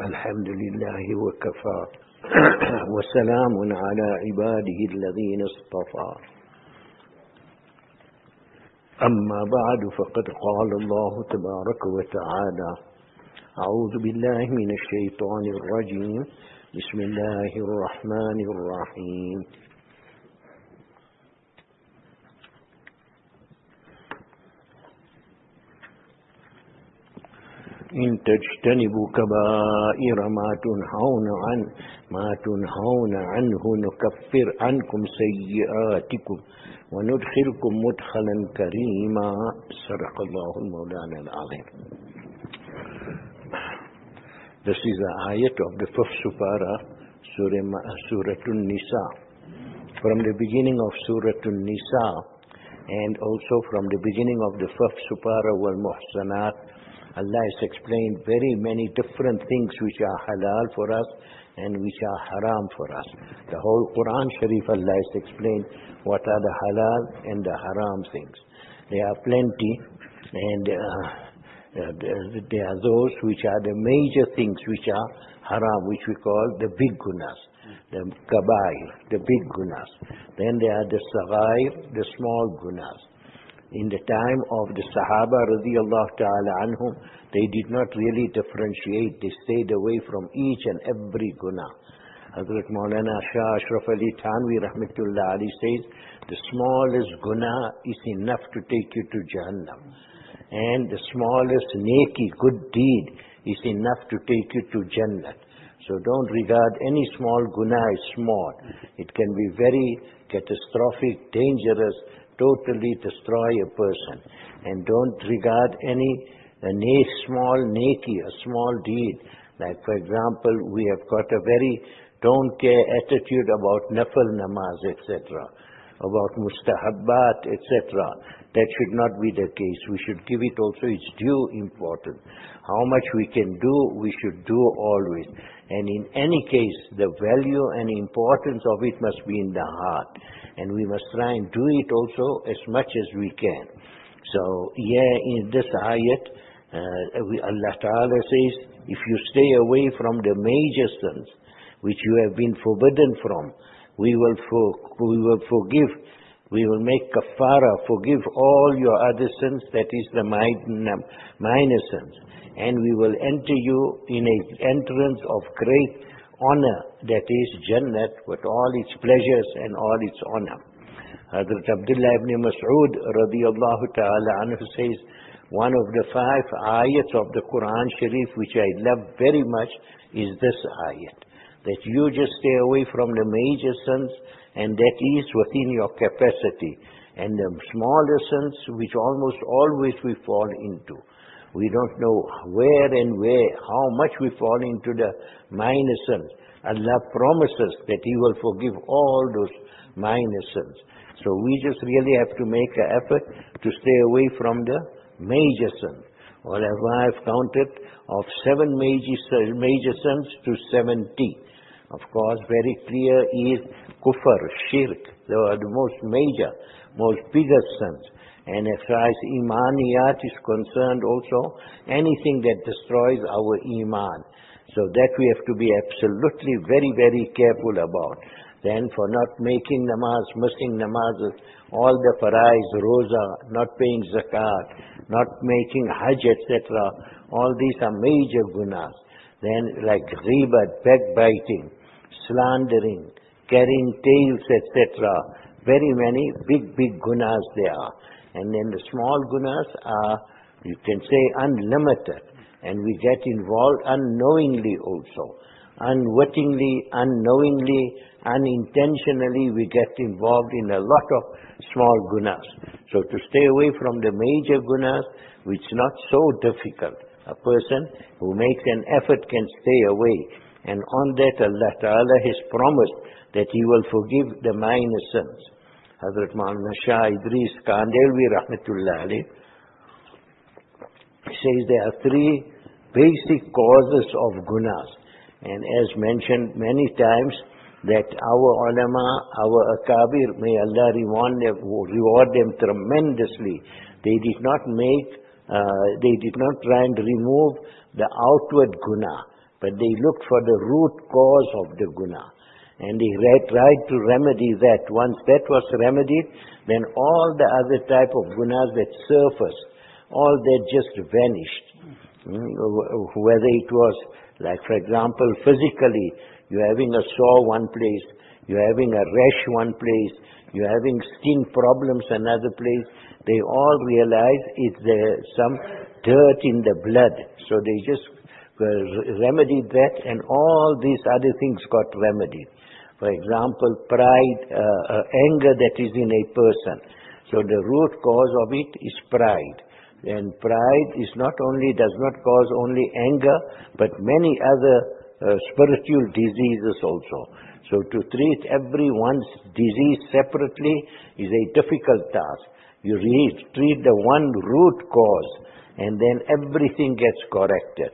الحمد لله وكفى وسلام على عباده الذين اصطفى أما بعد فقد قال الله تبارك وتعالى أعوذ بالله من الشيطان الرجيم بسم الله الرحمن الرحيم إن تجتنبوا كبائر ما تنهون عنه نكفر عنكم سيئاتكم وندخلكم مدخلا كريما صدق الله المولانا العظيم. This is the ayat of the fifth supara, Surah An-Nisa. From the beginning of Surah An-Nisa and also from the beginning of the fifth supara, Wal-Muhsanat, Allah has explained very many different things which are halal for us and which are haram for us. The whole Quran Sharif, Allah has explained what are the halal and the haram things. There are plenty, and there are those which are the major things which are haram, which we call the big gunas, the kabair, the big gunas. Then there are the saghair, the small gunas. In the time of the Sahaba radiyallahu ta'ala anhum, they did not really differentiate. They stayed away from each and every guna. Hazrat Maulana Shah Ashraf Ali Thanvi rahmatullah ali says, the smallest guna is enough to take you to Jahannam. And the smallest neki, good deed, is enough to take you to Jannah. So don't regard any small guna as small. It can be very catastrophic, dangerous, totally destroy a person. And don't regard any small neki, a small deed. Like for example, we have got a very don't care attitude about nafil namaz, etc., about mustahabbat, etc. That should not be the case. We should give it also its due importance. How much we can do, we should do always. And in any case, the value and importance of it must be in the heart. And we must try and do it also as much as we can. So, in this ayat, Allah Ta'ala says, if you stay away from the major sins, which you have been forbidden from, we will forgive, we will make kafara, forgive all your other sins, that is the minor sins. And we will enter you in an entrance of great honor, that is Jannat, with all its pleasures and all its honor. Hazrat Abdullah ibn Mas'ud radiyallahu ta'ala anhu says, one of the 5 ayats of the Quran Sharif which I love very much is this ayat, that you just stay away from the major sins, and that is within your capacity, and the smaller sins which almost always we fall into. We don't know where and how much we fall into the minor sins. Allah promises that He will forgive all those minor sins. So we just really have to make an effort to stay away from the major sins. Well, I have counted of 7 major sins to 70. Of course, very clear is kufr, shirk. They are the most major, most biggest sins. And as far as imaniyat is concerned also, anything that destroys our iman. So that we have to be absolutely very, very careful about. Then for not making namaz, missing namazes, all the farais, roza, not paying zakat, not making hajj, etc. All these are major gunas. Then like ghibat, backbiting, slandering, carrying tales, etc. Very many big gunas there are. And then the small gunas are, you can say, unlimited. And we get involved unknowingly also. Unwittingly, unknowingly, unintentionally, we get involved in a lot of small gunas. So to stay away from the major gunas, which is not so difficult. A person who makes an effort can stay away. And on that, Allah Ta'ala has promised that He will forgive the minor sins. Hazrat Maulana Shah Idris Kandelvi rahmatullah alayh says there are 3 basic causes of gunas. And as mentioned many times, that our ulama, our akabir, may Allah reward them tremendously. They did not try and remove the outward guna. but they looked for the root cause of the guna. And they tried to remedy that. Once that was remedied, then all the other type of gunas that surfaced, all that just vanished. Whether it was, like for example, physically, you're having a sore one place, you're having a rash one place, you're having skin problems another place, they all realize it's some dirt in the blood. So they just remedied that, and all these other things got remedied. For example, pride, anger that is in a person. So the root cause of it is pride. And pride is does not cause only anger, but many other spiritual diseases also. So to treat everyone's disease separately is a difficult task. You treat the one root cause, and then everything gets corrected.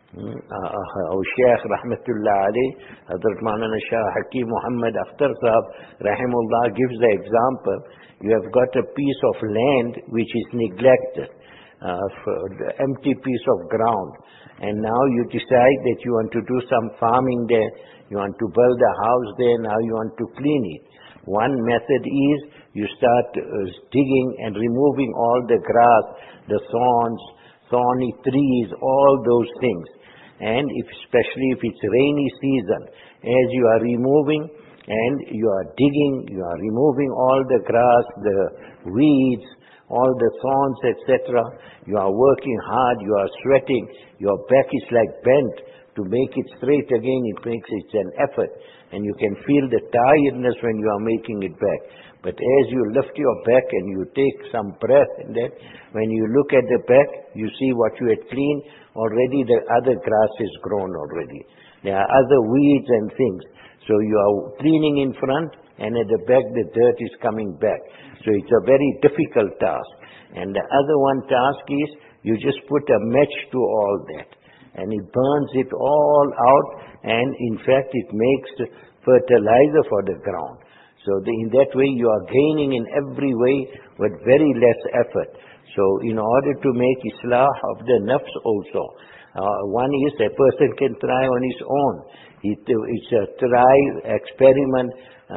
Our Shaykh Rahmatullah Ali, Hazrat Maulana Shah Hakim Muhammad Akhtar Sahab Rahimullah gives the example. You have got a piece of land which is neglected, the empty piece of ground, and now you decide that you want to do some farming there, you want to build a house there, now you want to clean it. One method is you start digging and removing all the grass, the thorns, thorny trees, all those things. And especially if it's rainy season, as you are removing and you are digging, you are removing all the grass, the weeds, all the thorns, etc. You are working hard, you are sweating, your back is like bent. To make it straight again, it's an effort. And you can feel the tiredness when you are making it back. But as you lift your back and you take some breath in that, when you look at the back, you see what you had cleaned, already the other grass has grown already. There are other weeds and things. So you are cleaning in front, and at the back the dirt is coming back. So it's a very difficult task. And the other one task is, you just put a match to all that. And it burns it all out, and in fact it makes fertilizer for the ground. So in that way you are gaining in every way with very less effort. So in order to make islah of the nafs also, one is a person can try on his own. It's a try, experiment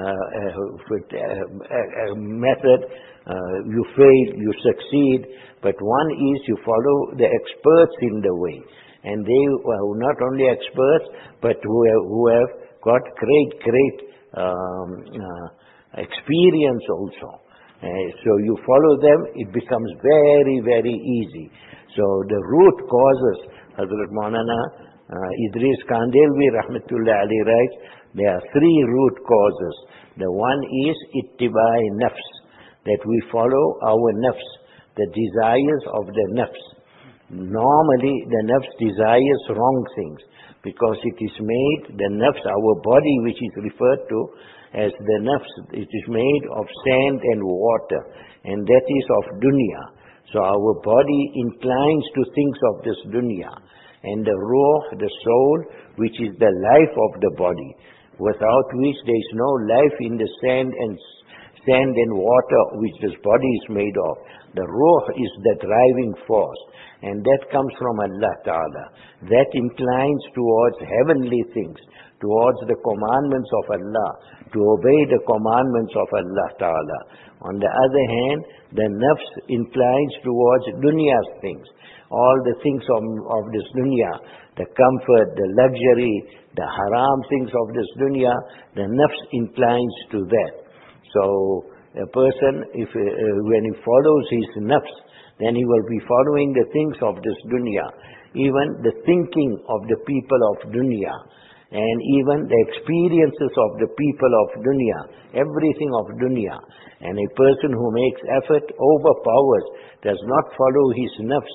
method. You fail, you succeed. But one is you follow the experts in the way. And they are not only experts, but who have got great experience also. So you follow them, it becomes very, very easy. So the root causes, Hazrat Maulana Idris Kandhelwi Rahmatullah Ali writes, there are three root causes. The one is ittibai nafs, that we follow our nafs, the desires of the nafs. Normally the nafs desires wrong things, because it is made, the nafs, our body which is referred to as the nafs, it is made of sand and water, and that is of dunya. So our body inclines to things of this dunya, and the ruh, the soul, which is the life of the body, without which there is no life in the sand and water which this body is made of. The ruh is the driving force, and that comes from Allah Ta'ala. That inclines towards heavenly things, towards the commandments of Allah, to obey the commandments of Allah Ta'ala. On the other hand, the nafs inclines towards dunya's things, all the things of this dunya, the comfort, the luxury, the haram things of this dunya, the nafs inclines to that. So a person, when he follows his nafs, then he will be following the things of this dunya, even the thinking of the people of dunya, and even the experiences of the people of dunya, everything of dunya. And a person who makes effort overpowers, does not follow his nafs.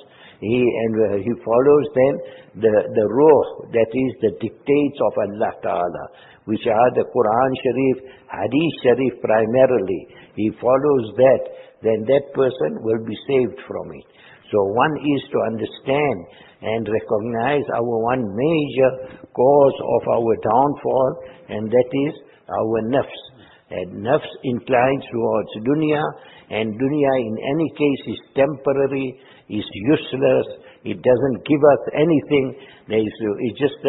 He follows then the ruh, that is the dictates of Allah Ta'ala, which are the Quran Sharif, Hadith Sharif primarily. He follows that, then that person will be saved from it. So one is to understand and recognize our one major cause of our downfall, and that is our nafs. And nafs inclines towards dunya, and dunya in any case is temporary, is useless, it doesn't give us anything. It's just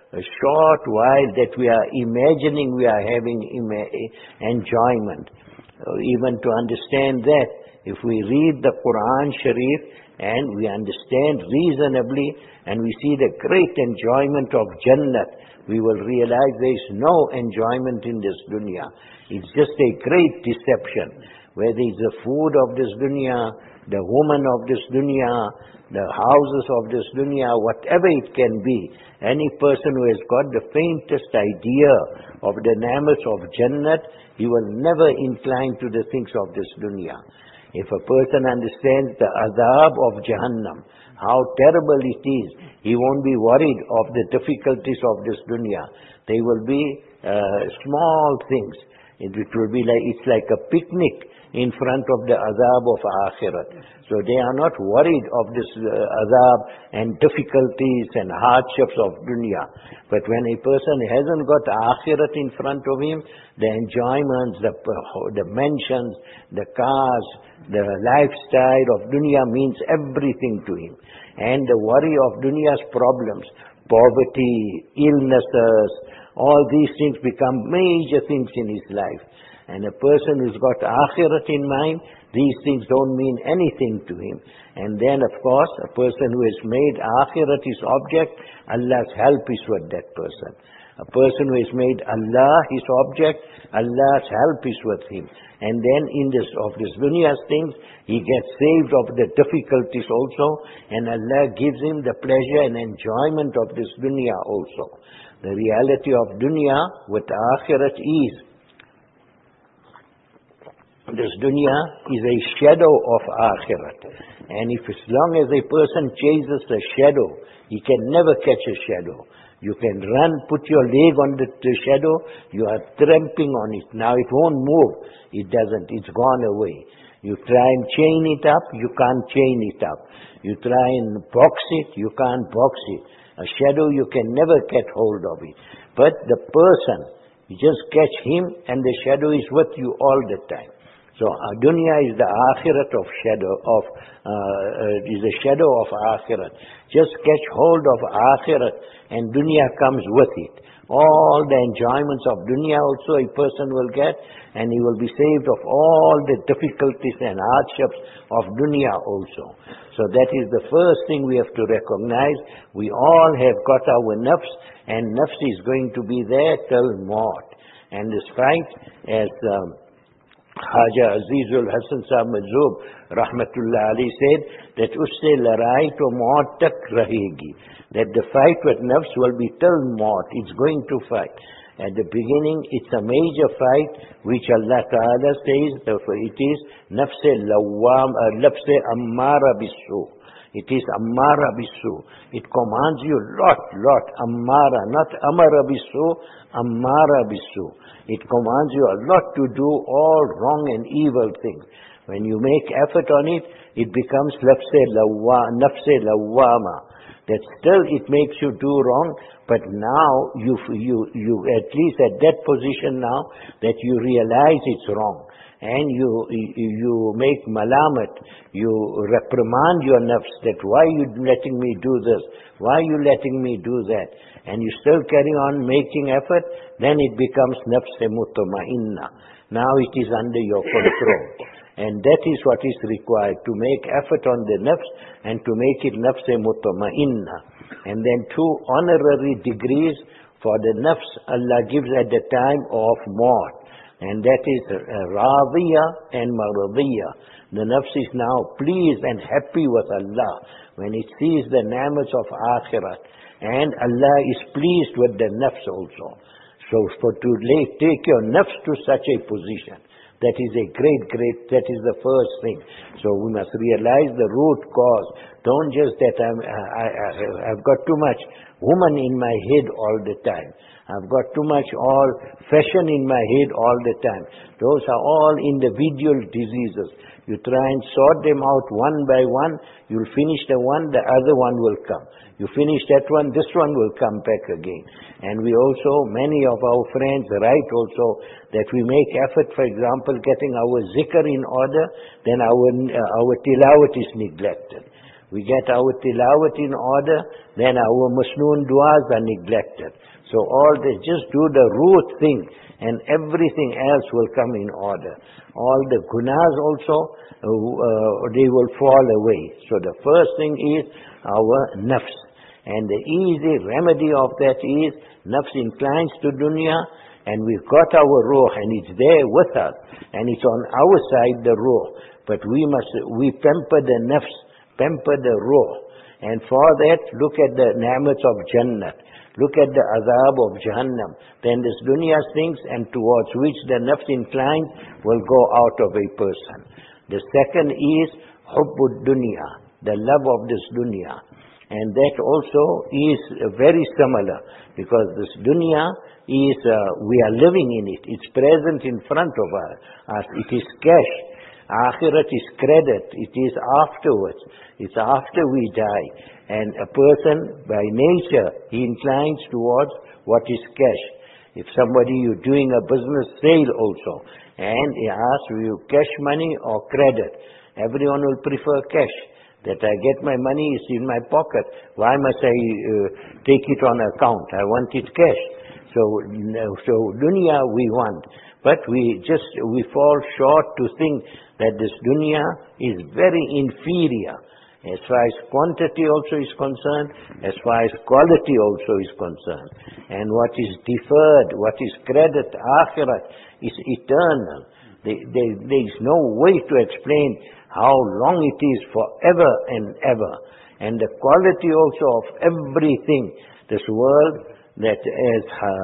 a short while that we are imagining we are having enjoyment. Even to understand that, if we read the Quran Sharif and we understand reasonably and we see the great enjoyment of Jannat, we will realize there is no enjoyment in this dunya. It's just a great deception. Whether it's the food of this dunya, the woman of this dunya, the houses of this dunya, whatever it can be, any person who has got the faintest idea of the namas of Jannat, he will never incline to the things of this dunya. If a person understands the azab of Jahannam, how terrible it is, he won't be worried of the difficulties of this dunya. They will be small things. It will be like, it's like a picnic in front of the azab of akhirat. So they are not worried of this azab and difficulties and hardships of dunya. But when a person hasn't got akhirat in front of him, the enjoyments, the mansions, the cars, the lifestyle of dunya means everything to him. And the worry of dunya's problems, poverty, illnesses, all these things become major things in his life. And a person who's got akhirat in mind, these things don't mean anything to him. And then, of course, a person who has made akhirat his object, Allah's help is with that person. A person who has made Allah his object, Allah's help is with him. And then in this dunya's things, he gets saved of the difficulties also, and Allah gives him the pleasure and enjoyment of this dunya also. The reality of dunya with akhirat is, this dunya is a shadow of akhirat. And if as long as a person chases the shadow, he can never catch a shadow. You can run, put your leg on the shadow, you are tramping on it. Now it won't move. It doesn't. It's gone away. You try and chain it up, you can't chain it up. You try and box it, you can't box it. A shadow, you can never get hold of it. But the person, you just catch him and the shadow is with you all the time. So dunya is the akhirat of shadow is the shadow of akhirat. Just catch hold of akhirat and dunya comes with it. All the enjoyments of dunya also a person will get, and he will be saved of all the difficulties and hardships of dunya also. So that is the first thing we have to recognize. We all have got our nafs, and nafs is going to be there till maut. And despite, as Khaja Azizul Hasan Sahib Majzoob Rahmatullah Ali said, that usse larai to maut tak rahegi, that the fight with nafs will be till maut. It's going to fight. At the beginning, it's a major fight, which Allah Ta'ala says, it is nafse lawam, nafse ammara bisu. It is ammara bisu. It commands you lot, ammara, not amara bisu, ammara bisu. It commands you a lot to do all wrong and evil things. When you make effort on it, it becomes nafse lawama. That still it makes you do wrong, but now you at least at that position now that you realize it's wrong. And you make malamat, you reprimand your nafs that why are you letting me do this? Why are you letting me do that? And you still carry on making effort, then it becomes nafs mutma'inna. Now it is under your control. And that is what is required, to make effort on the nafs and to make it nafs mutma'inna. And then 2 honorary degrees for the nafs Allah gives at the time of maut. And that is Radiyah and Maradiyah. The nafs is now pleased and happy with Allah when it sees the namas of akhirat. And Allah is pleased with the nafs also. So to take your nafs to such a position, that is a great, that is the first thing. So we must realize the root cause. Don't just that I've got too much woman in my head all the time. I've got too much all fashion in my head all the time. Those are all individual diseases. You try and sort them out one by one. You'll finish the one, the other one will come. You finish that one, this one will come back again. And we also, many of our friends write also that we make effort, for example, getting our zikr in order, then our tilawat is neglected. we get our tilawat in order, then our masnoon du'as are neglected. So all this, just do the root thing and everything else will come in order. All the gunas also, they will fall away. So the first thing is our nafs. And the easy remedy of that is, nafs inclines to dunya, and we've got our ruh, and it's there with us, and it's on our side, the ruh. But we pamper the nafs, pamper the ruh. And for that, look at the ni'mats of Jannat. Look at the azab of Jahannam. Then this dunya's things, and towards which the nafs inclines, will go out of a person. The second is hubbud dunya, the love of this dunya. And that also is very similar, because this dunya is, we are living in it. It's present in front of us. It is cash. Akhirat is credit. It is afterwards. It's after we die. And a person, by nature, he inclines towards what is cash. If somebody, you're doing a business sale also, and he asks, will you cash money or credit? Everyone will prefer cash. That I get my money, it's in my pocket. Why must I take it on account? I want it cash. So dunya we want. But we fall short to think that this dunya is very inferior. As far as quantity also is concerned, as far as quality also is concerned. And what is deferred, what is credit, akhirat, is eternal. There is no way to explain how long it is forever and ever. And the quality also of everything, this world, that as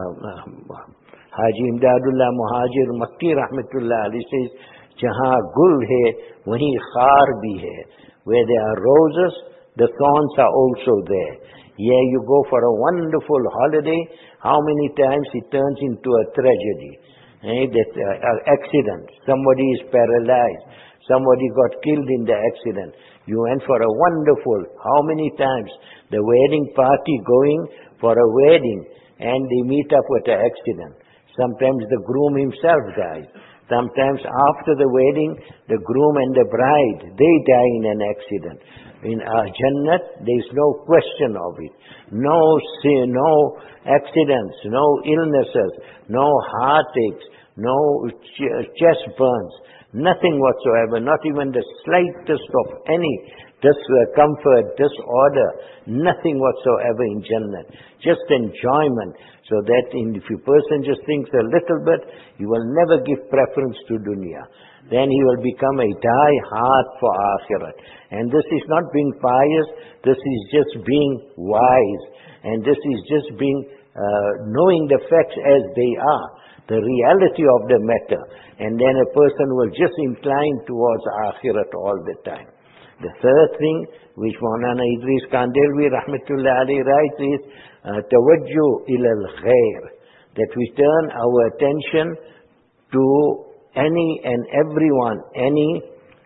Haji Imdadullah Muhajir Makki Rahmatullah Ali says, Jahan gul hai, wahi khar bhi hai. Where there are roses, the thorns are also there. Here you go for a wonderful holiday, how many times it turns into a tragedy. That accident, somebody is paralyzed, somebody got killed in the accident. You went for a wonderful, how many times the wedding party going for a wedding, and they meet up with an accident. Sometimes the groom himself dies. Sometimes after the wedding, the groom and the bride, they die in an accident. In Jannat, there is no question of it. No sin, no accidents, no illnesses, no heartaches, no chest burns, nothing whatsoever, not even the slightest of any discomfort, disorder, nothing whatsoever in Jannat. Just enjoyment. So that if a person just thinks a little bit, he will never give preference to dunya. Then he will become a die-hard for akhirat. And this is not being pious, this is just being wise. And this is just being, knowing the facts as they are, the reality of the matter. And then a person will just incline towards akhirat all the time. The third thing, which Maulana Idris Kandelwi Rahmatullah Ali writes is, Tawajju ilal khair, that we turn our attention to any and everyone, any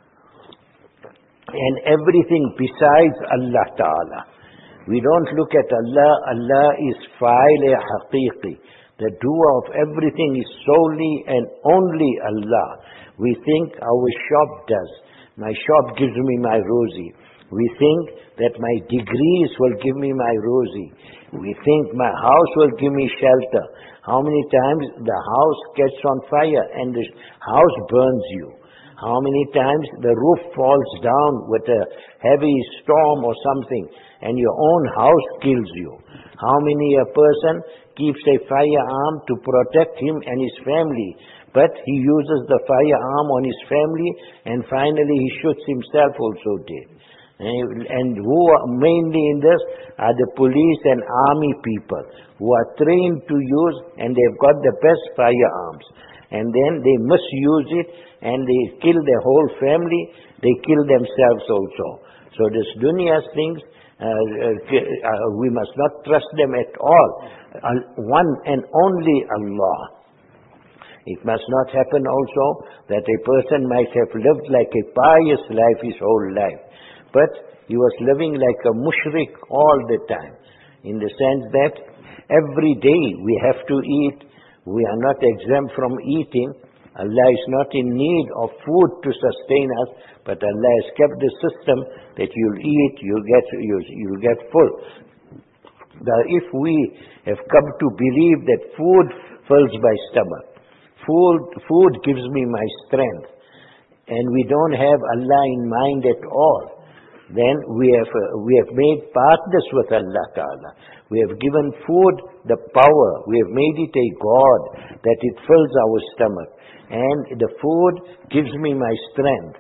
and everything besides Allah Ta'ala. We don't look at Allah. Allah is fa'il haqiqi. The doer of everything is solely and only Allah. We think our shop does. My shop gives me my rosy. We think that my degrees will give me my rosy. We think my house will give me shelter. How many times the house catches on fire and the house burns you? How many times the roof falls down with a heavy storm or something and your own house kills you? How many a person keeps a firearm to protect him and his family, but he uses the firearm on his family and finally he shoots himself also dead. And who are mainly in this are the police and army people who are trained to use, and they've got the best firearms. And then they misuse it and they kill their whole family, they kill themselves also. So this dunya's things, we must not trust them at all. One and only Allah. It must not happen also that a person might have lived like a pious life his whole life, but he was living like a mushrik all the time, in the sense that every day we have to eat. We are not exempt from eating, Allah is not in need of food to sustain us, but Allah has kept the system that you'll eat, you'll get full. If we have come to believe that food fills my stomach, food gives me my strength, and we don't have Allah in mind at all, then we have made partners with Allah Ta'ala. We have given food the power. We have made it a God that it fills our stomach. And the food gives me my strength.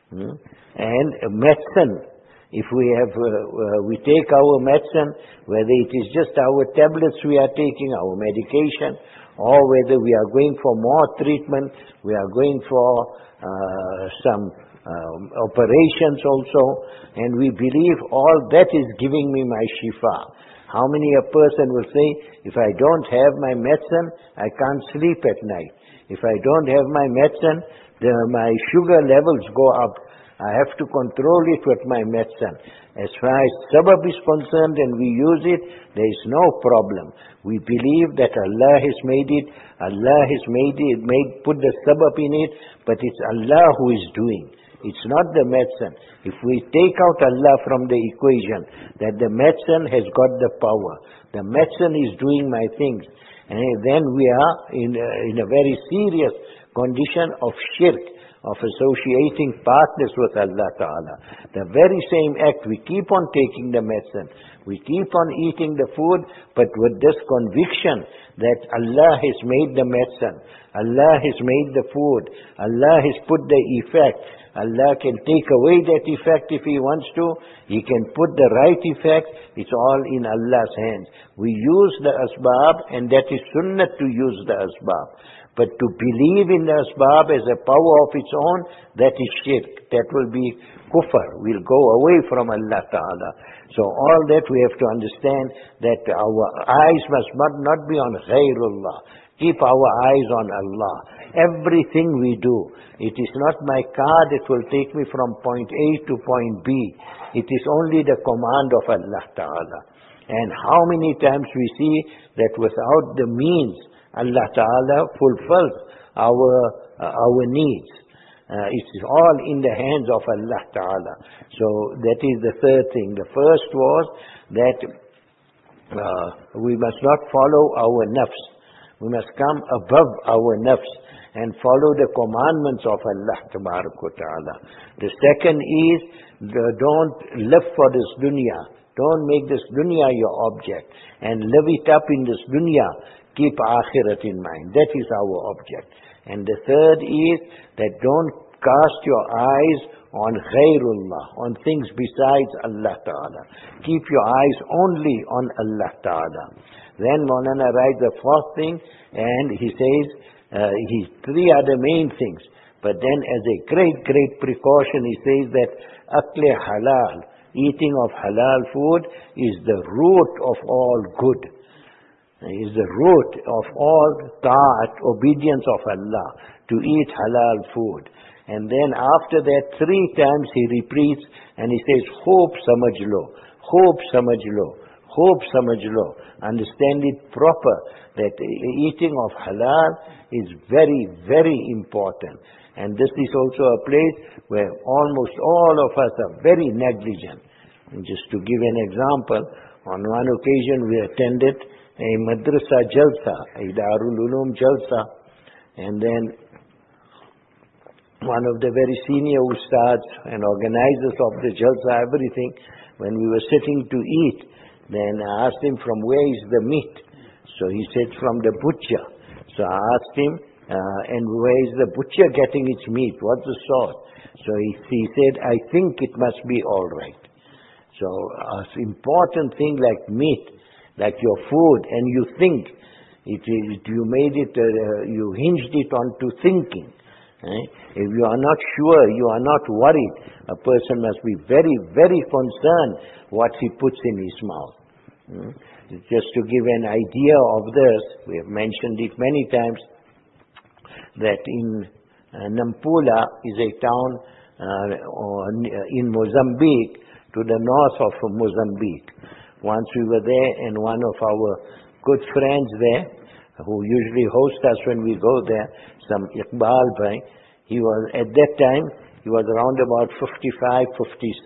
And medicine, if we take our medicine, whether it is just our tablets we are taking, our medication, or whether we are going for more treatment, we are going for some operations also, and we believe all that is giving me my shifa. How many a person will say, if I don't have my medicine, I can't sleep at night. If I don't have my medicine, my sugar levels go up. I have to control it with my medicine. As far as sabab is concerned and we use it, there is no problem. We believe that Allah has made it, Allah has put the sabab in it, but it's Allah who is doing. It's not the medicine. If we take out Allah from the equation, that the medicine has got the power, the medicine is doing my things, and then we are in a very serious condition of shirk, of associating partners with Allah Ta'ala. The very same act, we keep on taking the medicine, we keep on eating the food, but with this conviction that Allah has made the medicine, Allah has made the food, Allah has put the effect. Allah can take away that effect if He wants to. He can put the right effect. It's all in Allah's hands. We use the asbab, and that is sunnah to use the asbab. But to believe in the asbab as a power of its own, that is shirk. That will be kufr. We'll go away from Allah Ta'ala. So all that we have to understand, that our eyes must not be on ghayrullah. Keep our eyes on Allah. Everything we do, it is not my car that will take me from point A to point B. It is only the command of Allah Ta'ala. And how many times we see that without the means, Allah Ta'ala fulfills our needs. It is all in the hands of Allah Ta'ala. So that is the third thing. The first was that we must not follow our nafs. We must come above our nafs and follow the commandments of Allah Ta'ala. The second is, don't live for this dunya. Don't make this dunya your object and live it up in this dunya. Keep akhirat in mind. That is our object. And the third is that don't cast your eyes on ghayrullah, on things besides Allah Ta'ala. Keep your eyes only on Allah Ta'ala. Then Maulana writes the fourth thing, and he says, three are the main things. But then as a great precaution, he says that akle halal, eating of halal food, is the root of all good. Is the root of all ta'at, obedience of Allah, to eat halal food. And then after that, 3 times he repeats, and he says, hope samajh lo, hope samajh lo, hope samajh lo. Understand it proper, that eating of halal is very, very important. And this is also a place where almost all of us are very negligent. And just to give an example, on one occasion we attended a madrasa jalsa, a Darul Uloom jalsa, and then one of the very senior ustads and organizers of the jalsa, everything, when we were sitting to eat, then I asked him, from where is the meat? So he said, from the butcher. So I asked him, and where is the butcher getting its meat? What's the source? So he said, I think it must be all right. So an important thing like meat, like your food, and you think, you made it, you hinged it onto thinking. If you are not sure, you are not worried, a person must be very, very concerned what he puts in his mouth. Just to give an idea of this, we have mentioned it many times, that in Nampula is a town in Mozambique, to the north of Mozambique. Once we were there, and one of our good friends there who usually hosts us when we go there, some Iqbal Bhai, he was, at that time, he was around about 55, 56.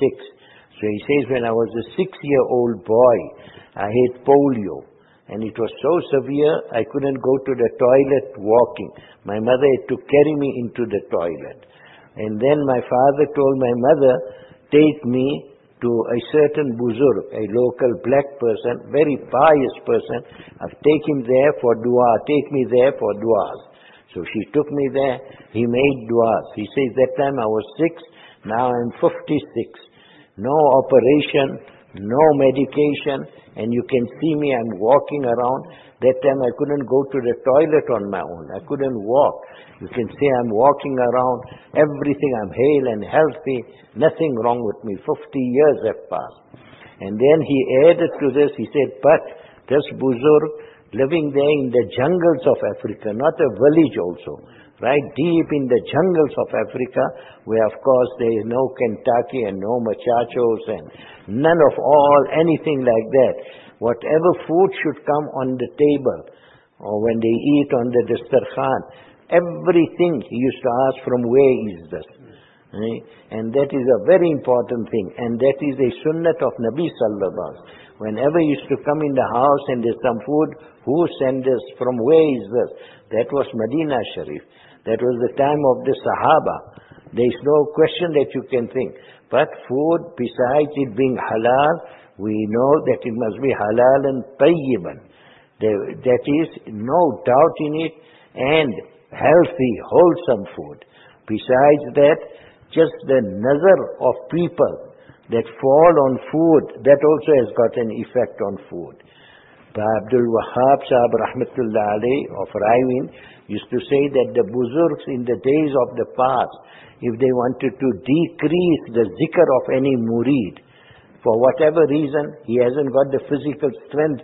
So he says, when I was a 6-year-old boy, I had polio. And it was so severe, I couldn't go to the toilet walking. My mother had to carry me into the toilet. And then my father told my mother, take me to a certain buzurg, a local black person, very pious person. Take him there for dua. Take me there for duas. So she took me there. He made duas. He says, that time I was 6, now I'm 56. No operation, no medication, and you can see me, I'm walking around. That time I couldn't go to the toilet on my own. I couldn't walk. You can see I'm walking around, everything, I'm hale and healthy, nothing wrong with me. 50 years have passed. And then he added to this, he said, but this buzurg, living there in the jungles of Africa, not a village also, right deep in the jungles of Africa, where of course there is no Kentucky and no muchachos and none of all, anything like that. Whatever food should come on the table, or when they eat on the dastarkhan, everything he used to ask, from where is this? Right? And that is a very important thing, and that is a sunnat of Nabi Sallallahu Alaihi Wasallam. Whenever he used to come in the house and there's some food, who sent this? From where is this? That was Medina Sharif. That was the time of the Sahaba. There is no question that you can think. But food, besides it being halal, we know that it must be halal and tayyiban. That is no doubt in it, and healthy, wholesome food. Besides that, just the nazar of people that fall on food, that also has got an effect on food. Abdul Wahab Sahib Rahmatullah Alayh of Raiwin used to say that the buzurgs in the days of the past, if they wanted to decrease the zikr of any murid, for whatever reason, he hasn't got the physical strength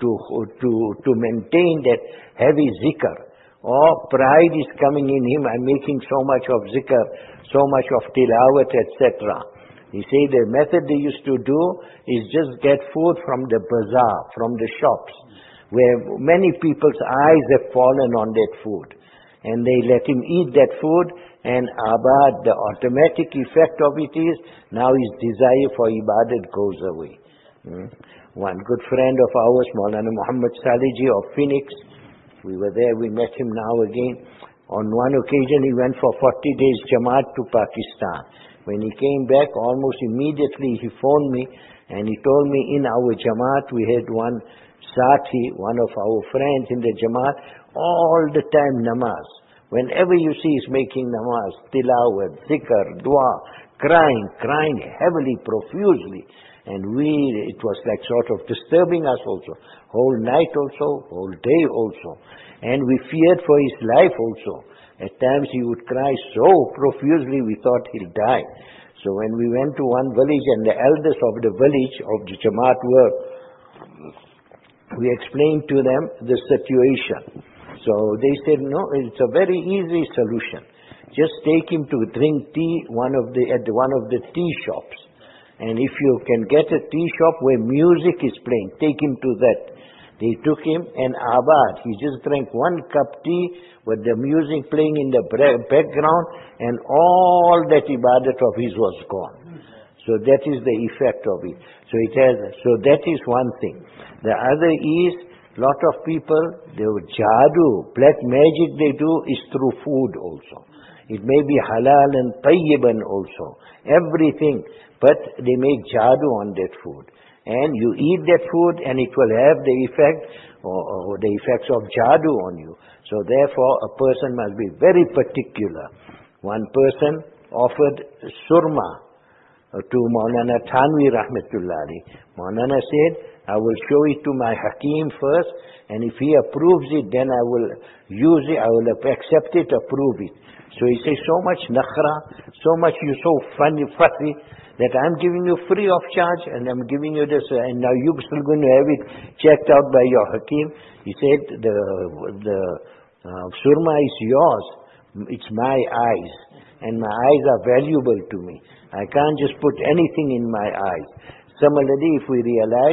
to maintain that heavy zikr, or pride is coming in him, I'm making so much of zikr, so much of tilawat, etc. He said the method they used to do is just get food from the bazaar, from the shops, where many people's eyes have fallen on that food. And they let him eat that food, and abad, the automatic effect of it is, now his desire for ibadat goes away. One good friend of ours, Maulana Muhammad Saliji of Phoenix, we were there, we met him now again. On one occasion he went for 40 days Jamaat to Pakistan. When he came back, almost immediately he phoned me and he told me, in our Jamaat we had one Sathi, one of our friends in the Jamaat, all the time namaz. Whenever you see he's making namaz, tilawat, zikr, dua, crying heavily, profusely. And it was like sort of disturbing us also. Whole night also, whole day also. And we feared for his life also. At times he would cry so profusely we thought he'll die. So when we went to one village and the elders of the village of the Jamaat were, we explained to them the situation. So they said, no, it's a very easy solution. Just take him to drink tea at one of the tea shops. And if you can get a tea shop where music is playing, take him to that. They took him and abad. He just drank one cup tea with the music playing in the background, and all that ibadat of his was gone. So that is the effect of it. So that is one thing. The other is, lot of people, the jadoo, black magic they do is through food also. It may be halal and tayyiban also. Everything. But they make jadoo on that food. And you eat that food and it will have the effect or the effects of jadoo on you. So therefore a person must be very particular. One person offered surma to Maulana Thanvi Rahmatullah Alayh. Maulana said, I will show it to my Hakim first, and if he approves it, then I will use it, I will accept it, approve it. So he says, so much nakhra, so much you so funny, fussy, that I'm giving you free of charge, and I'm giving you this, and now you're still going to have it checked out by your Hakim. He said, the surma is yours, it's my eyes, and my eyes are valuable to me. I can't just put anything in my eyes. Similarly, if we realize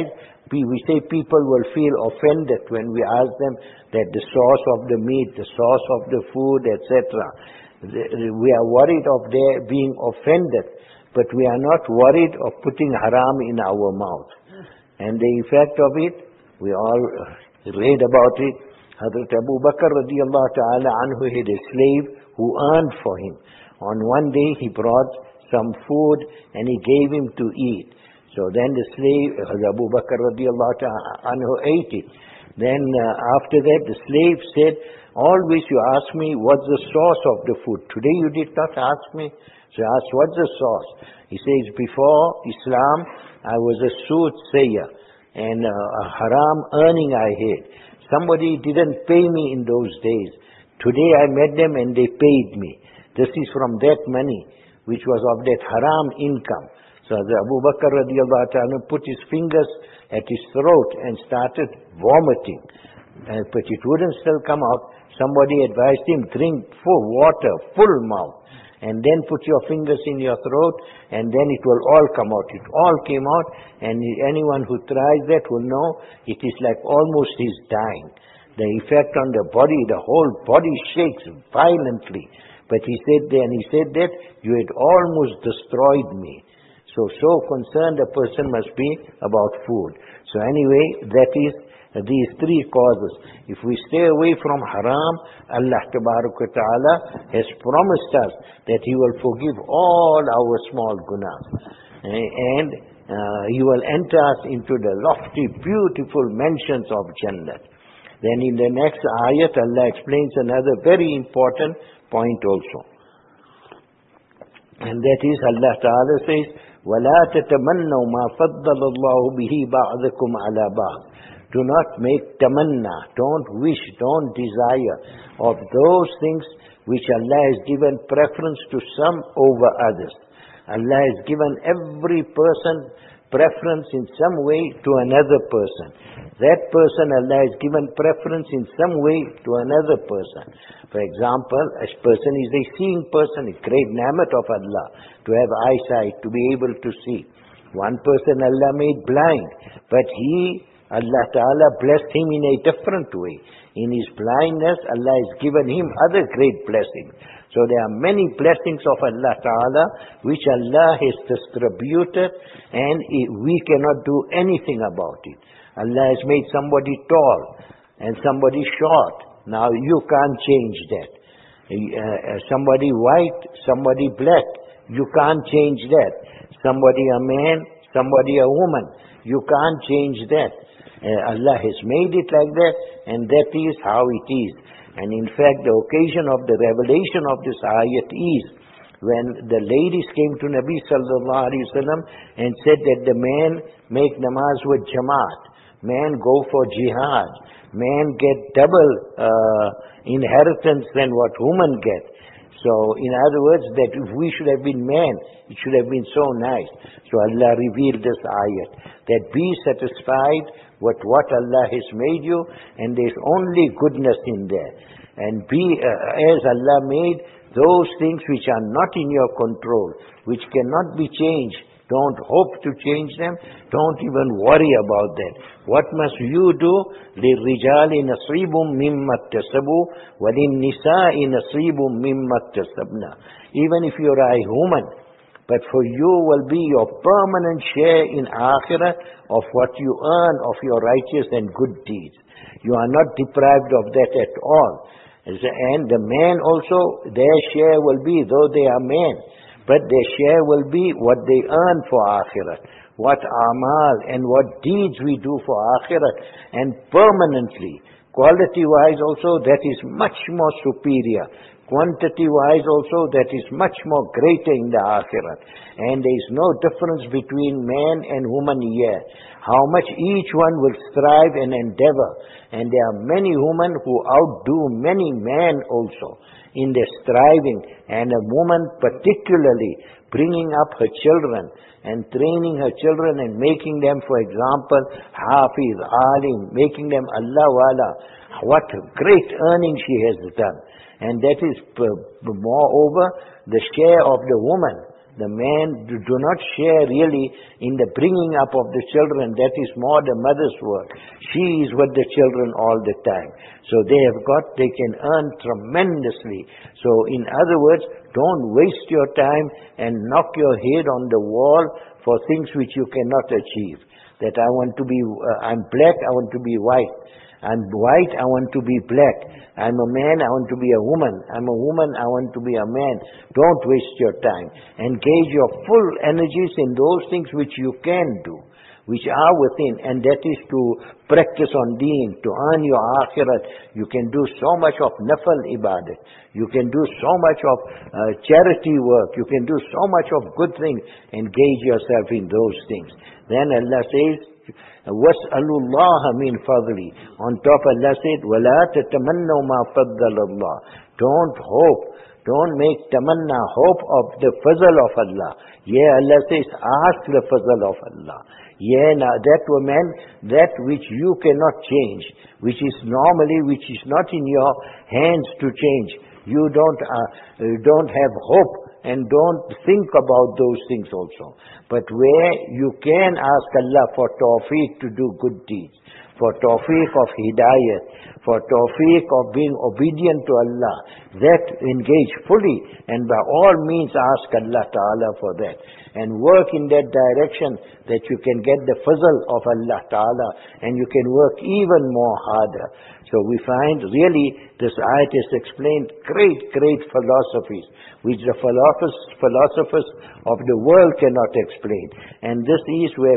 We say people will feel offended when we ask them that the source of the meat, the source of the food, etc. We are worried of their being offended, but we are not worried of putting haram in our mouth. And the effect of it, we all read about it. Hazrat Abu Bakr radiallahu ta'ala anhu had a slave who earned for him. On one day he brought some food and he gave him to eat. So then the slave, Abu Bakr radiallahu ta'ala anhu, ate it. Then after that the slave said, always you ask me what's the source of the food. Today you did not ask me. So I asked, what's the source? He says, before Islam I was a soothsayer and a haram earning I had. Somebody didn't pay me in those days. Today I met them and they paid me. This is from that money, which was of that haram income. So the Abu Bakr radiallahu ta'ala put his fingers at his throat and started vomiting. But it wouldn't still come out. Somebody advised him, drink full water, full mouth, and then put your fingers in your throat, and then it will all come out. It all came out, and anyone who tries that will know it is like almost he's dying. The effect on the body, the whole body shakes violently. But he said that you had almost destroyed me. So concerned a person must be about food. So anyway, that is these three causes. If we stay away from haram, Allah Ta'ala has promised us that He will forgive all our small gunas. And He will enter us into the lofty, beautiful mansions of Jannah. Then in the next ayat, Allah explains another very important point also. And that is, Allah Ta'ala says, وَلَا تَتَمَنَّوْا مَا فَضَّلَ اللَّهُ بِهِ بَعْضَكُمْ عَلَى بَعْضٍ. Do not make tamanna, don't wish, don't desire of those things which Allah has given preference to some over others. Allah has given every person preference in some way to another person. That person Allah has given preference in some way to another person. For example, a person is a seeing person, a great ni'mat of Allah, to have eyesight, to be able to see. One person Allah made blind, but Allah Ta'ala blessed him in a different way. In his blindness, Allah has given him other great blessings. So there are many blessings of Allah Ta'ala which Allah has distributed, and we cannot do anything about it. Allah has made somebody tall and somebody short. Now you can't change that. Somebody white, somebody black. You can't change that. Somebody a man, somebody a woman. You can't change that. Allah has made it like that, and that is how it is. And in fact, the occasion of the revelation of this ayat is when the ladies came to Nabi sallallahu alaihi wasallam and said that the man make namaz with jamaat, man go for jihad, man get double inheritance than what women get. So, in other words, that if we should have been men, it should have been so nice. So Allah revealed this ayat, that be satisfied with what Allah has made you, and there's only goodness in there. And be as Allah made those things which are not in your control, which cannot be changed. Don't hope to change them. Don't even worry about that. What must you do? لِلرِّجَالِ نَصِيبٌ مِّمَّا اكْتَسَبُوا وَلِلنِّسَاءِ نَصِيبٌ مِّمَّا اكْتَسَبْنَا. Even if you're a woman, but for you will be your permanent share in akhirah of what you earn of your righteous and good deeds. You are not deprived of that at all. And the man also, their share will be, though they are men, but their share will be what they earn for akhirah, what amal and what deeds we do for akhirah, and permanently. Quality-wise also, that is much more superior. Quantity-wise also, that is much more greater in the akhirah. And there is no difference between man and woman here. How much each one will strive and endeavor. And there are many women who outdo many men also in their striving. And a woman particularly bringing up her children and training her children and making them, for example, hafiz, alim, making them Allah wala. What great earning she has done. And that is moreover the share of the woman. The men do not share really in the bringing up of the children. That is more the mother's work. She is with the children all the time. So they can earn tremendously. So in other words, don't waste your time and knock your head on the wall for things which you cannot achieve. That I'm black, I want to be white. I'm white, I want to be black. I'm a man, I want to be a woman. I'm a woman, I want to be a man. Don't waste your time. Engage your full energies in those things which you can do, which are within, and that is to practice on deen, to earn your akhirat. You can do so much of nafal ibadat. You can do so much of charity work. You can do so much of good things. Engage yourself in those things. Then Allah says, وَاسْأَلُوا اللَّهَ مِنْ فَضْلِ. On top Allah said, وَلَا تَتَمَنَّوْا مَا فَضَّلَ اللَّهِ. Don't hope. Don't make tamanna, hope of the fazl of Allah. Yeah, Allah says, ask the fazl of Allah. Yeah, now that which you cannot change, which is not in your hands to change. You don't have hope and don't think about those things also. But where you can ask Allah for tawfiq to do good deeds, for tawfiq of hidayat, for tawfiq of being obedient to Allah, that engage fully and by all means ask Allah Ta'ala for that. And work in that direction that you can get the fazl of Allah Ta'ala and you can work even more harder. So we find really this ayat is explained great philosophies which the philosophers of the world cannot explain. And this is where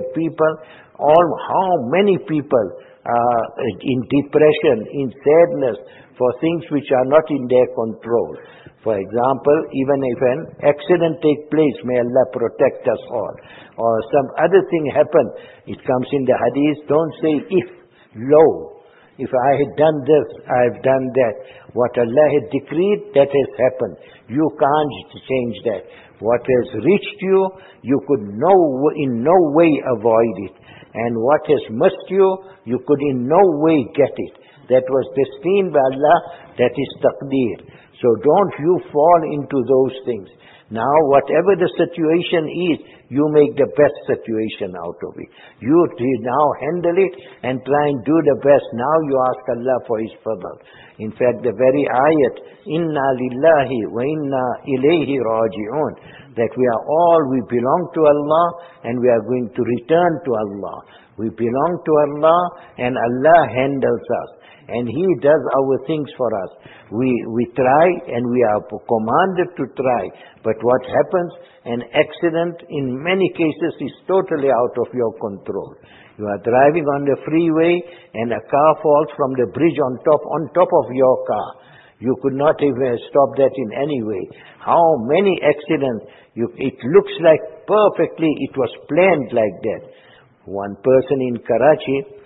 how many people are in depression, in sadness for things which are not in their control. For example, even if an accident take place, may Allah protect us all, or some other thing happen, it comes in the hadith, don't say if, lo. If I had done this, I have done that. What Allah had decreed, that has happened. You can't change that. What has reached you, you could in no way avoid it. And what has missed you, you could in no way get it. That was destined by Allah, that is taqdeer. So don't you fall into those things. Now, whatever the situation is, you make the best situation out of it. You now handle it and try and do the best. Now you ask Allah for His fadl. In fact, the very ayat, Inna lillahi wa inna ilayhi raji'un, that we belong to Allah and we are going to return to Allah. We belong to Allah and Allah handles us. And He does our things for us. We try and we are commanded to try. But what happens? An accident in many cases is totally out of your control. You are driving on the freeway and a car falls from the bridge on top of your car. You could not even stop that in any way. How many accidents? It looks like perfectly it was planned like that. One person in Karachi,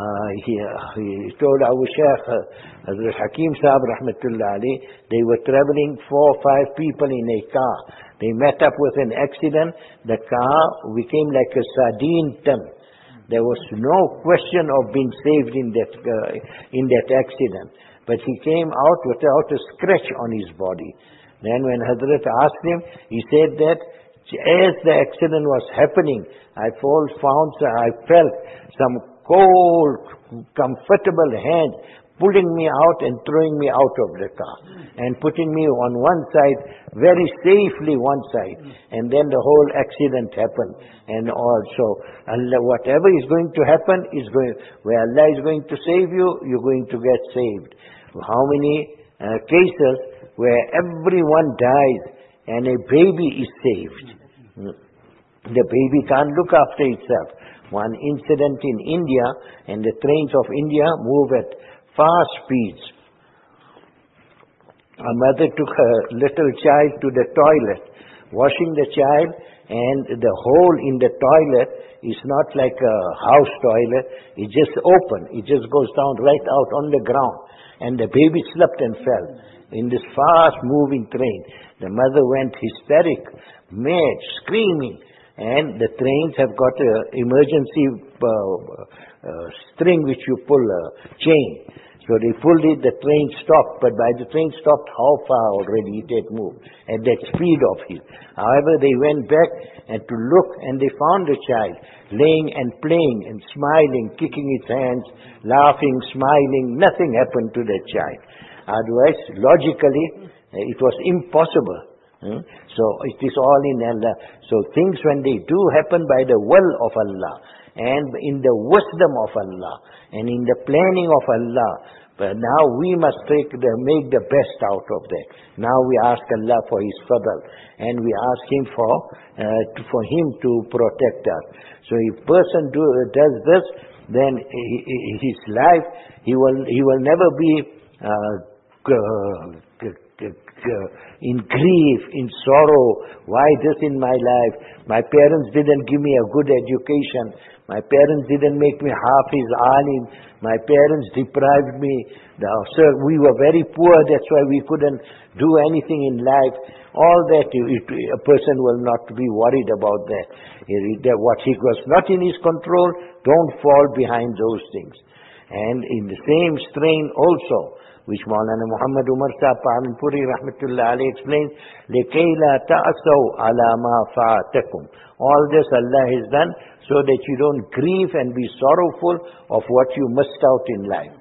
he told our Shaykh, Hazrat Hakim Sahab Rahmatullah Ali, they were traveling 4 or 5 people in a car. They met up with an accident. The car became like a sardine tin. There was no question of being saved in that accident. But he came out without a scratch on his body. Then when Hazrat asked him, he said that as the accident was happening, I felt some cold, comfortable hand pulling me out and throwing me out of the car and putting me on one side, very safely one side. And then the whole accident happened. And also, Allah, whatever is going to happen, where Allah is going to save you, you're going to get saved. How many cases where everyone dies and a baby is saved? The baby can't look after itself. One incident in India, and the trains of India move at fast speeds. A mother took her little child to the toilet, washing the child, and the hole in the toilet is not like a house toilet. It's just open. It just goes down right out on the ground. And the baby slipped and fell in this fast-moving train. The mother went hysteric, mad, screaming. And the trains have got an emergency string which you pull, a chain. So So they pulled it, the train stopped, but by the train stopped, how far already it had moved, at that speed of his. However, they went back and to look, and they found the child laying and playing and smiling, kicking its hands, laughing, smiling. Nothing happened to that child. Otherwise, logically, it was impossible. So it is all in Allah. So things when they do happen by the will of Allah, and in the wisdom of Allah, and in the planning of Allah, but now we must make the best out of that. Now we ask Allah for His fadl, and we ask Him for Him to protect us. So if person does this, then his life, he will never be in grief, in sorrow. Why this in my life? My parents didn't give me a good education. My parents didn't make me hafiz, alim. My parents deprived me. Sir, we were very poor, that's why we couldn't do anything in life. All that, a person will not be worried about that. What he was not in his control, don't fall behind those things. And in the same strain also, which Maulana Muhammad Umar Sahib Palanpuri Rahmatullah Alayhi explains, لِكَيْ لَا تَأْسَوْا عَلَى مَا فَاتَكُمْ. All this Allah has done so that you don't grieve and be sorrowful of what you missed out in life.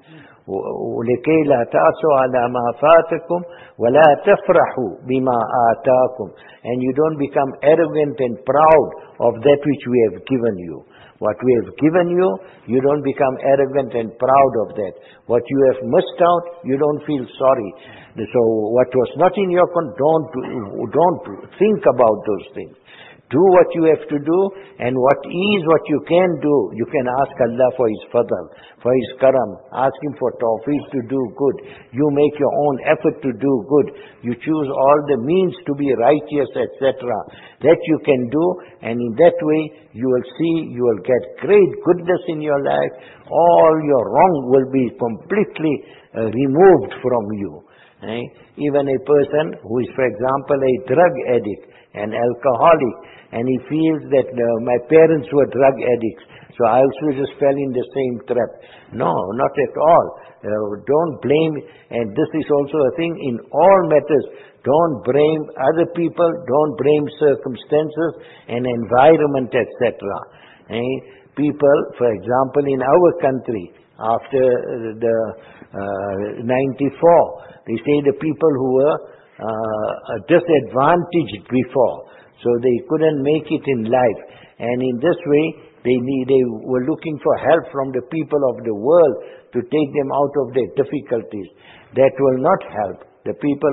لِكَيْ لَا تَأْسَوْا عَلَى مَا فَاتَكُمْ وَلَا تَفْرَحُوا بِمَا آتَاكُمْ. And you don't become arrogant and proud of that which we have given you. What we have given you, you don't become arrogant and proud of that. What you have missed out, you don't feel sorry. So what was not in your control, don't think about those things. Do what you have to do, and what you can do, you can ask Allah for His fadl, for His karam. Ask Him for tawfiq to do good. You make your own effort to do good. You choose all the means to be righteous, etc. That you can do, and in that way, you will see, you will get great goodness in your life. All your wrong will be completely removed from you. Even a person who is, for example, a drug addict, an alcoholic, and he feels that my parents were drug addicts, so I also just fell in the same trap. No, not at all. Don't blame, and this is also a thing in all matters. Don't blame other people, don't blame circumstances and environment, etc. People, for example, in our country, after the 94, they say the people who were disadvantaged before, so they couldn't make it in life. And in this way, they were looking for help from the people of the world to take them out of their difficulties. That will not help. They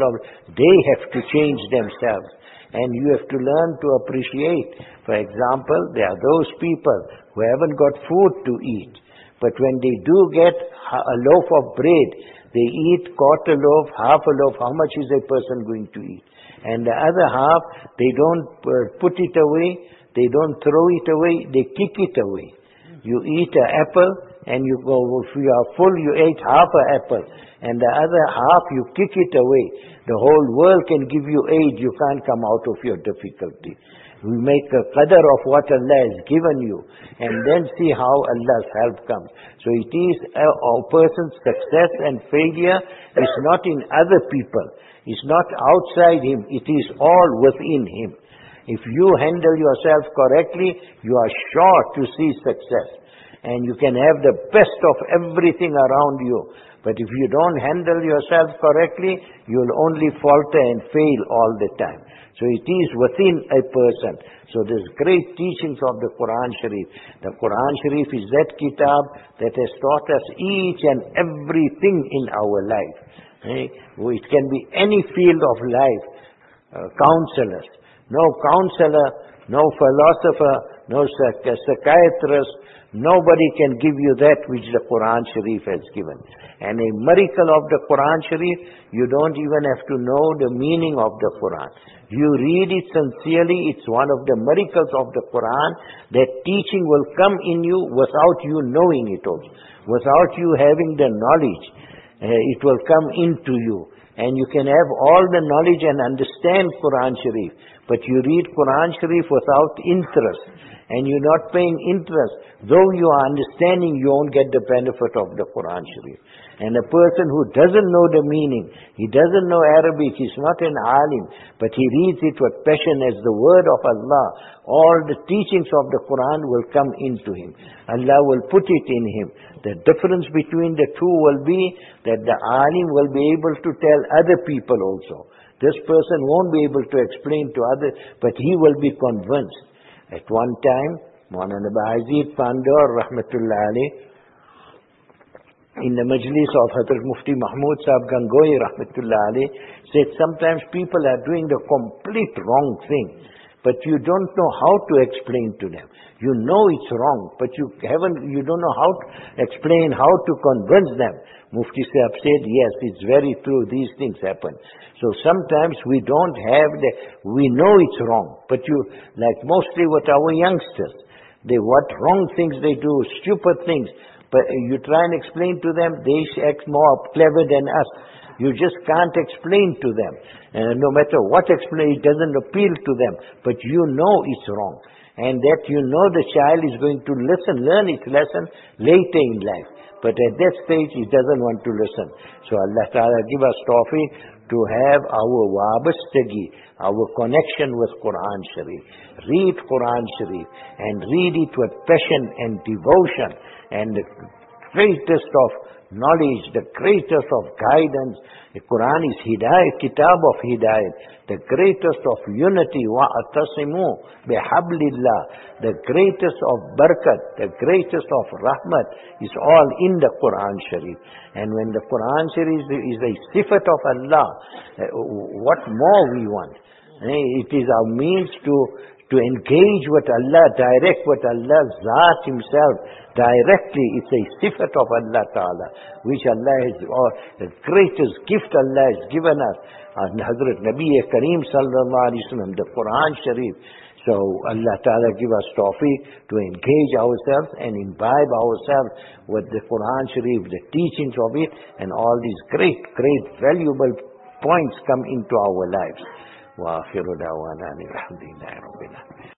have to change themselves. And you have to learn to appreciate. For example, there are those people who haven't got food to eat. But when they do get a loaf of bread, they eat quarter loaf, half a loaf. How much is a person going to eat? And the other half, they don't put it away, they don't throw it away, they kick it away. You eat an apple, and you go, if you are full, you ate half an apple, and the other half you kick it away. The whole world can give you aid, you can't come out of your difficulty. We make a qadr of what Allah has given you, and then see how Allah's help comes. So it is a person's success and failure is not in other people. It's not outside him. It is all within him. If you handle yourself correctly, you are sure to see success. And you can have the best of everything around you. But if you don't handle yourself correctly, you will only falter and fail all the time. So it is within a person. So there's great teachings of the Quran Sharif. The Quran Sharif is that kitab that has taught us each and everything in our life. It can be any field of life. Counselors. No counselor, no philosopher, no psychiatrist, nobody can give you that which the Quran Sharif has given. And a miracle of the Quran Sharif, you don't even have to know the meaning of the Quran. You read it sincerely, it's one of the miracles of the Quran, that teaching will come in you without you knowing it also. Without you having the knowledge, it will come into you. And you can have all the knowledge and understand Quran Sharif, but you read Quran Sharif without interest. and you're not paying interest, though you are understanding, you won't get the benefit of the Quran Sharif. And a person who doesn't know the meaning, he doesn't know Arabic, he's not an alim, but he reads it with passion as the word of Allah, all the teachings of the Quran will come into him. Allah will put it in him. The difference between the two will be that the alim will be able to tell other people also. This person won't be able to explain to others, but he will be convinced. At one time, Maulana Ba'azid Pandor, Rahmatullah alayh, in the majlis of Hazrat Mufti Mahmud Sahib Gangohi, Rahmatullah alayh, said sometimes people are doing the complete wrong thing, but you don't know how to explain to them. You know it's wrong, but you don't know how to explain, how to convince them. Mufti Sahib said, yes, it's very true, these things happen. So sometimes we know it's wrong, but like mostly with our youngsters, what wrong things they do, stupid things, but you try and explain to them, they act more clever than us. You just can't explain to them. And no matter what explain, it doesn't appeal to them. But you know it's wrong. And that you know the child is going to learn its lesson later in life. But at that stage, he doesn't want to listen. So Allah Ta'ala give us tawfiq to have our wabastagi, our connection with Quran Sharif. Read Quran Sharif and read it with passion and devotion. And the greatest of knowledge, the greatest of guidance. The Quran is Hidayah, Kitab of Hidayah, the greatest of unity, wa'atasimu bihablillah, the greatest of barakat, the greatest of rahmat is all in the Quran Sharif. And when the Quran Sharif is a sifat of Allah, what more we want? It is our means to engage with Allah, direct with Allah's Zat Himself, directly. It's a sifat of Allah Ta'ala, which Allah has, or the greatest gift Allah has given us. And Hazrat Nabi Kareem Sallallahu Alaihi Wasallam, the Quran Sharif. So Allah Ta'ala give us tawfiq to engage ourselves and imbibe ourselves with the Quran Sharif, the teachings of it, and all these great, valuable points come into our lives. وآخر دعوانا الحمد لله رب العالمين.